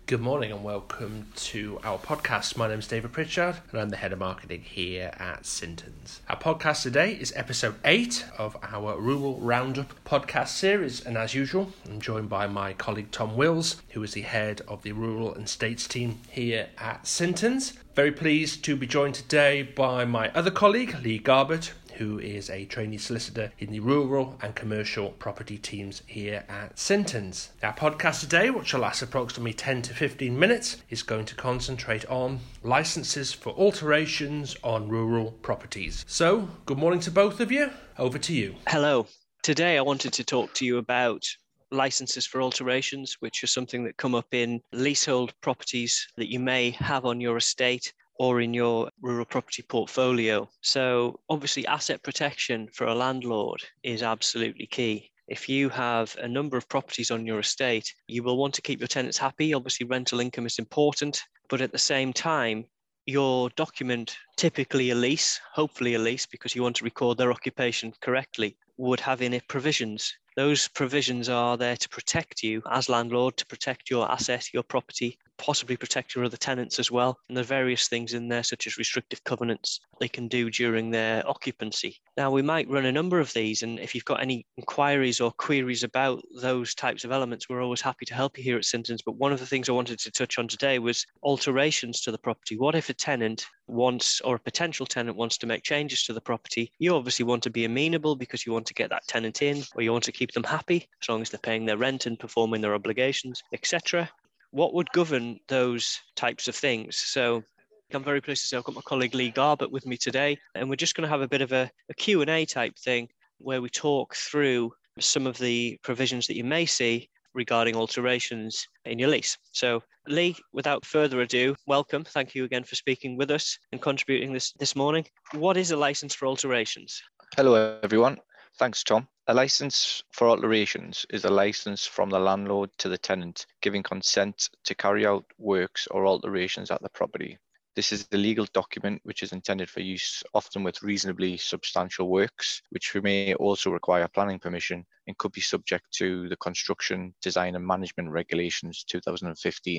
Good morning and welcome to our podcast. My name is David Pritchard and I'm the Head of Marketing here at Sintons. Our podcast today is episode 8 of our Rural Roundup podcast series, and as usual I'm joined by my colleague Tom Wills, who is the Head of the Rural and Estates team here at Sintons. Very pleased to be joined today by my other colleague Lee Garbett, who is a trainee solicitor in the rural and commercial property teams here at Sintons. Our podcast today, which will last approximately 10 to 15 minutes, is going to concentrate on licences for alterations on rural properties. So, good morning to both of you. Over to you. Hello. Today I wanted to talk to you about licences for alterations, which are something that come up in leasehold properties that you may have on your estate or in your rural property portfolio. So obviously asset protection for a landlord is absolutely key. If you have a number of properties on your estate, you will want to keep your tenants happy. Obviously rental income is important, but at the same time, your document, typically a lease, hopefully a lease because you want to record their occupation correctly, would have in it provisions. Those provisions are there to protect you as landlord, to protect your asset, your property, possibly protect your other tenants as well. And there are various things in there, such as restrictive covenants they can do during their occupancy. Now, we might run a number of these, and if you've got any inquiries or queries about those types of elements, we're always happy to help you here at Sintons. But one of the things I wanted to touch on today was alterations to the property. What if a tenant wants, or a potential tenant wants to make changes to the property? You obviously want to be amenable because you want to get that tenant in, or you want to keep them happy as long as they're paying their rent and performing their obligations, etc. What would govern those types of things? So I'm very pleased to say I've got my colleague Lee Garbett with me today, and we're just going to have a bit of a Q&A type thing where we talk through some of the provisions that you may see regarding alterations in your lease. So Lee, without further ado, welcome. Thank you again for speaking with us and contributing this morning. What is a license for alterations? Hello everyone. Thanks, Tom. A license for alterations is a license from the landlord to the tenant giving consent to carry out works or alterations at the property. This is the legal document which is intended for use often with reasonably substantial works, which may also require planning permission and could be subject to the Construction, Design and Management Regulations 2015.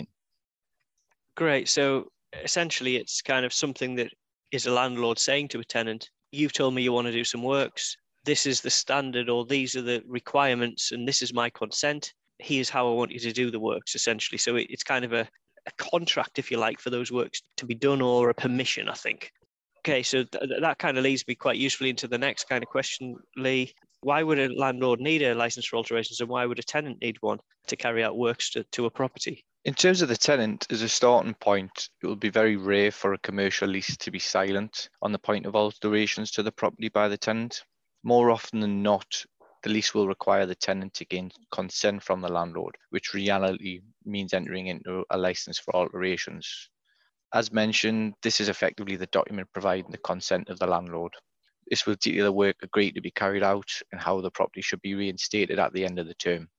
Great. So essentially it's kind of something that is a landlord saying to a tenant, you've told me you want to do some works. This is the standard, or these are the requirements, and this is my consent. Here's how I want you to do the works, essentially. So it's kind of a contract, if you like, for those works to be done, or a permission, I think. Okay, so that kind of leads me quite usefully into the next kind of question, Lee. Why would a landlord need a license for alterations, and why would a tenant need one to carry out works to a property? In terms of the tenant, as a starting point, it will be very rare for a commercial lease to be silent on the point of alterations to the property by the tenant. More often than not, the lease will require the tenant to gain consent from the landlord, which reality means entering into a license for alterations. As mentioned, this is effectively the document providing the consent of the landlord. This will detail the work agreed to be carried out and how the property should be reinstated at the end of the term.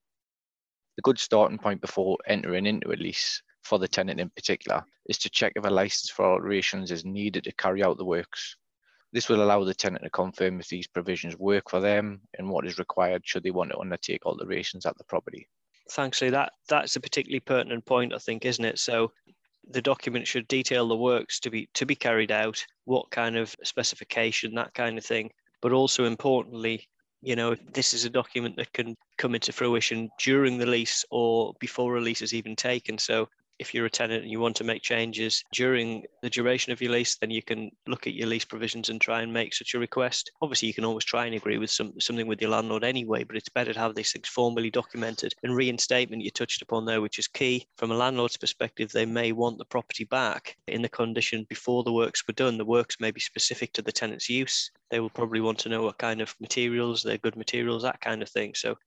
The good starting point before entering into a lease, for the tenant in particular, is to check if a license for alterations is needed to carry out the works. This will allow the tenant to confirm if these provisions work for them and what is required should they want to undertake alterations at the property. Thanks, Lee. That's a particularly pertinent point, I think, isn't it? So the document should detail the works to be carried out, what kind of specification, that kind of thing. But also importantly, this is a document that can come into fruition during the lease or before a lease is even taken. So if you're a tenant and you want to make changes during the duration of your lease, then you can look at your lease provisions and try and make such a request. Obviously, you can always try and agree with something with your landlord anyway, but it's better to have these things formally documented. And reinstatement you touched upon there, which is key. From a landlord's perspective, they may want the property back in the condition before the works were done. The works may be specific to the tenant's use. They will probably want to know what kind of materials, they're good materials, that kind of thing. So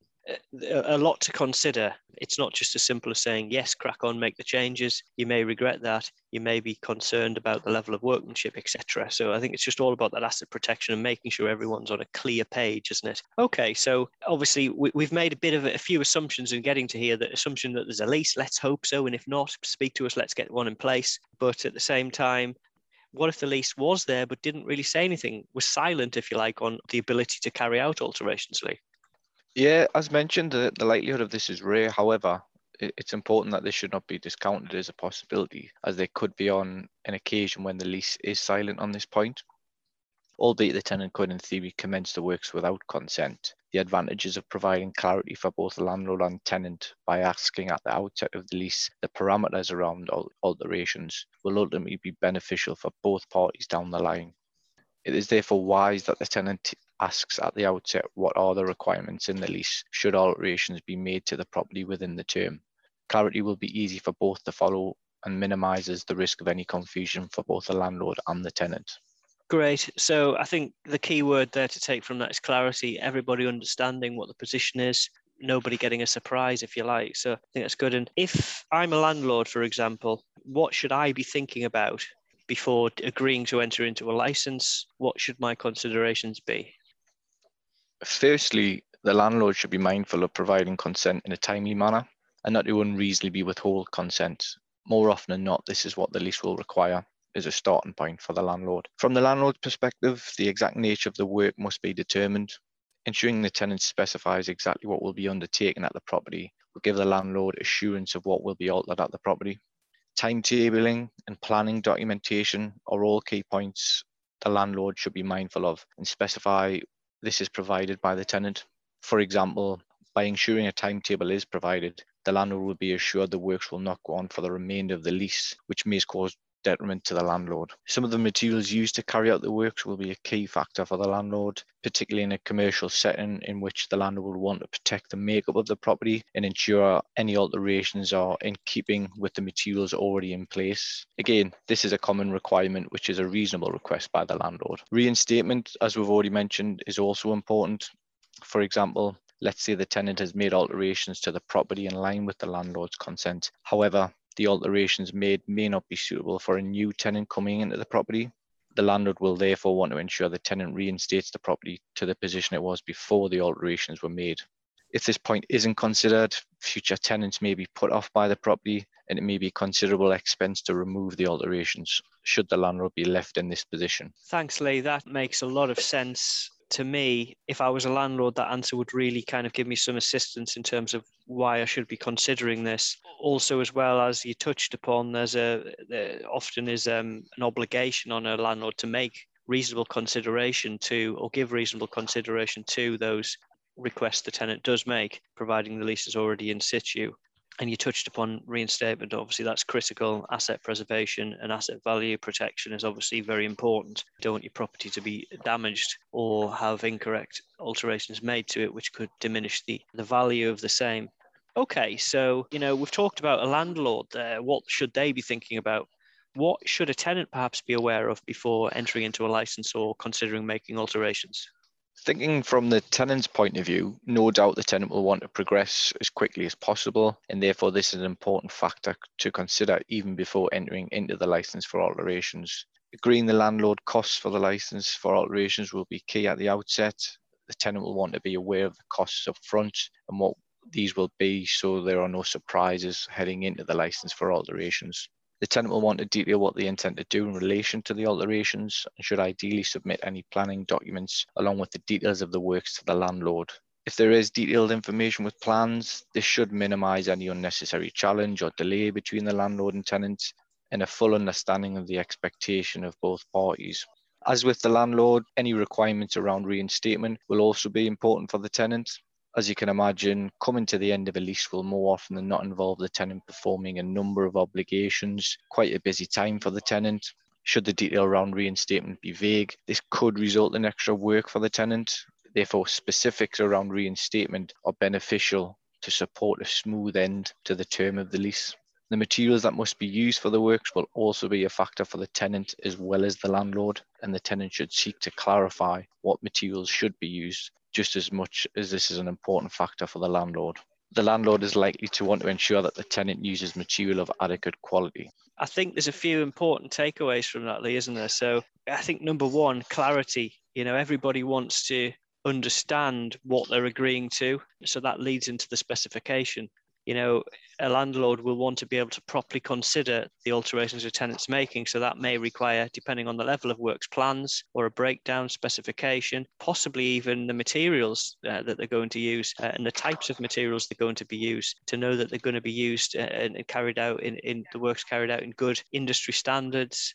a lot to consider. It's not just as simple as saying, yes, crack on, make the changes. You may regret that. You may be concerned about the level of workmanship, etc. So I think it's just all about that asset protection and making sure everyone's on a clear page, isn't it? Okay, so obviously we've made a few assumptions in getting to here. The assumption that there's a lease, let's hope so. And if not, speak to us, let's get one in place. But at the same time, what if the lease was there but didn't really say anything, was silent, if you like, on the ability to carry out alterations, Lee? Yeah, as mentioned, the likelihood of this is rare. However, It's important that this should not be discounted as a possibility, as there could be on an occasion when the lease is silent on this point. Albeit the tenant could in theory commence the works without consent, the advantages of providing clarity for both the landlord and tenant by asking at the outset of the lease the parameters around alterations will ultimately be beneficial for both parties down the line. It is therefore wise that the tenant asks at the outset what are the requirements in the lease should alterations be made to the property within the term. Clarity will be easy for both to follow and minimises the risk of any confusion for both the landlord and the tenant. Great. So I think the key word there to take from that is clarity, everybody understanding what the position is, nobody getting a surprise, if you like. So I think that's good. And if I'm a landlord, for example, what should I be thinking about before agreeing to enter into a license? What should my considerations be? Firstly, the landlord should be mindful of providing consent in a timely manner and not to unreasonably withhold consent. More often than not, this is what the lease will require as a starting point for the landlord. From the landlord's perspective, the exact nature of the work must be determined. Ensuring the tenant specifies exactly what will be undertaken at the property will give the landlord assurance of what will be altered at the property. Timetabling and planning documentation are all key points the landlord should be mindful of and specify this is provided by the tenant. For example, by ensuring a timetable is provided, the landlord will be assured the works will not go on for the remainder of the lease, which may cause detriment to the landlord. Some of the materials used to carry out the works will be a key factor for the landlord, particularly in a commercial setting in which the landlord will want to protect the makeup of the property and ensure any alterations are in keeping with the materials already in place. Again, this is a common requirement, which is a reasonable request by the landlord. Reinstatement, as we've already mentioned, is also important. For example, let's say the tenant has made alterations to the property in line with the landlord's consent. However, the alterations made may not be suitable for a new tenant coming into the property. The landlord will therefore want to ensure the tenant reinstates the property to the position it was before the alterations were made. If this point isn't considered, future tenants may be put off by the property and it may be considerable expense to remove the alterations should the landlord be left in this position. Thanks, Lee. That makes a lot of sense to me. If I was a landlord, that answer would really kind of give me some assistance in terms of why I should be considering this. Also, as well as you touched upon, there often is an obligation on a landlord to make reasonable consideration to, or give reasonable consideration to those requests the tenant does make, providing the lease is already in situ. And you touched upon reinstatement. Obviously, that's critical. Asset preservation and asset value protection is obviously very important. You don't want your property to be damaged or have incorrect alterations made to it, which could diminish the value of the same. Okay, so, we've talked about a landlord there. What should they be thinking about? What should a tenant perhaps be aware of before entering into a license or considering making alterations? Thinking from the tenant's point of view, no doubt the tenant will want to progress as quickly as possible, and therefore this is an important factor to consider even before entering into the license for alterations. Agreeing the landlord costs for the license for alterations will be key at the outset. The tenant will want to be aware of the costs up front and what these will be so there are no surprises heading into the license for alterations. The tenant will want to detail what they intend to do in relation to the alterations and should ideally submit any planning documents along with the details of the works to the landlord. If there is detailed information with plans, this should minimise any unnecessary challenge or delay between the landlord and tenant and a full understanding of the expectation of both parties. As with the landlord, any requirements around reinstatement will also be important for the tenant. As you can imagine, coming to the end of a lease will more often than not involve the tenant performing a number of obligations, quite a busy time for the tenant. Should the detail around reinstatement be vague, this could result in extra work for the tenant. Therefore, specifics around reinstatement are beneficial to support a smooth end to the term of the lease. The materials that must be used for the works will also be a factor for the tenant as well as the landlord, and the tenant should seek to clarify what materials should be used, just as much as this is an important factor for the landlord. The landlord is likely to want to ensure that the tenant uses material of adequate quality. I think there's a few important takeaways from that, Lee, isn't there? So I think number one, clarity. Everybody wants to understand what they're agreeing to. So that leads into the specification. a landlord will want to be able to properly consider the alterations a tenant's making. So that may require, depending on the level of works, plans or a breakdown specification, possibly even the materials that they're going to use and the types of materials they're going to be used, to know that they're going to be used and carried out in the works carried out in good industry standards.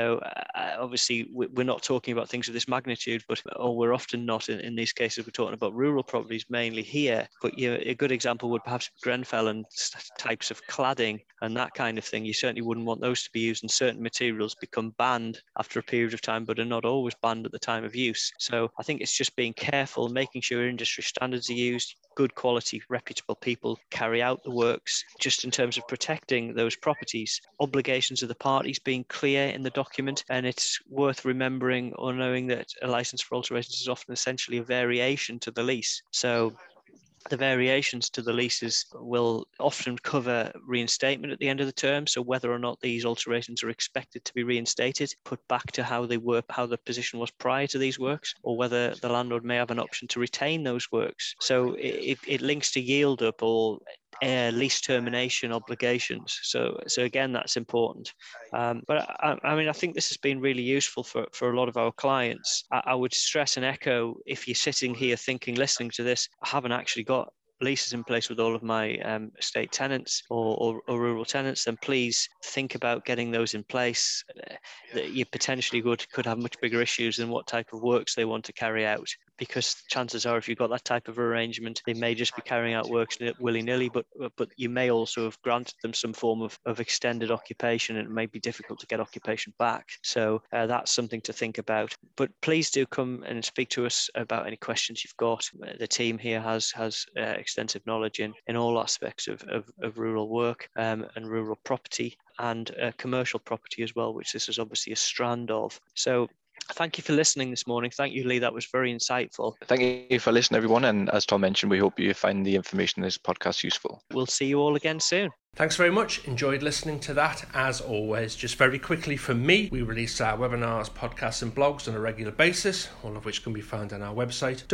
Obviously we're not talking about things of this magnitude, or we're often not in these cases. We're talking about rural properties mainly here, but a good example would perhaps be Grenfell and types of cladding and that kind of thing. You certainly wouldn't want those to be used, and certain materials become banned after a period of time, but are not always banned at the time of use. So I think it's just being careful, making sure industry standards are used, good quality, reputable people carry out the works, just in terms of protecting those properties. Obligations of the parties being clear in the document, and it's worth remembering or knowing that a license for alterations is often essentially a variation to the lease. So the variations to the leases will often cover reinstatement at the end of the term. So whether or not these alterations are expected to be reinstated, put back to how they were, how the position was prior to these works, or whether the landlord may have an option to retain those works. So it links to yield up or lease termination obligations. So again, that's important. But I think this has been really useful for a lot of our clients. I would stress and echo, if you're sitting here thinking, listening to this, I haven't actually got leases in place with all of my estate tenants or rural tenants, then please think about getting those in place. That you potentially could have much bigger issues than what type of works they want to carry out, because chances are, if you've got that type of arrangement, they may just be carrying out works willy-nilly, but you may also have granted them some form of extended occupation, and it may be difficult to get occupation back. So that's something to think about. But please do come and speak to us about any questions you've got. The team here has extensive knowledge in all aspects of rural work and rural property, and commercial property as well, which this is obviously a strand of. So thank you for listening this morning. Thank you, Lee. That was very insightful. Thank you for listening, everyone. And as Tom mentioned, we hope you find the information in this podcast useful. We'll see you all again soon. Thanks very much. Enjoyed listening to that, as always. Just very quickly from me, we release our webinars, podcasts and blogs on a regular basis, all of which can be found on our website,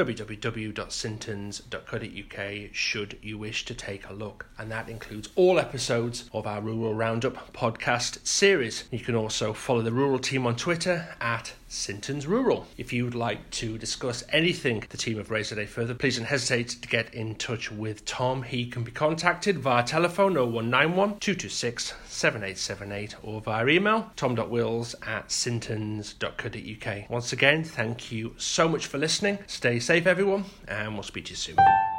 www.sintons.co.uk, should you wish to take a look. And that includes all episodes of our Rural Roundup podcast series. You can also follow the rural team on Twitter at Sintons Rural. If you would like to discuss anything the team have raised today further, please don't hesitate to get in touch with Tom. He can be contacted via telephone 0191 226 7878 or via email tom.wills@sintons.co.uk. Once again, thank you so much for listening. Stay safe, everyone, and we'll speak to you soon.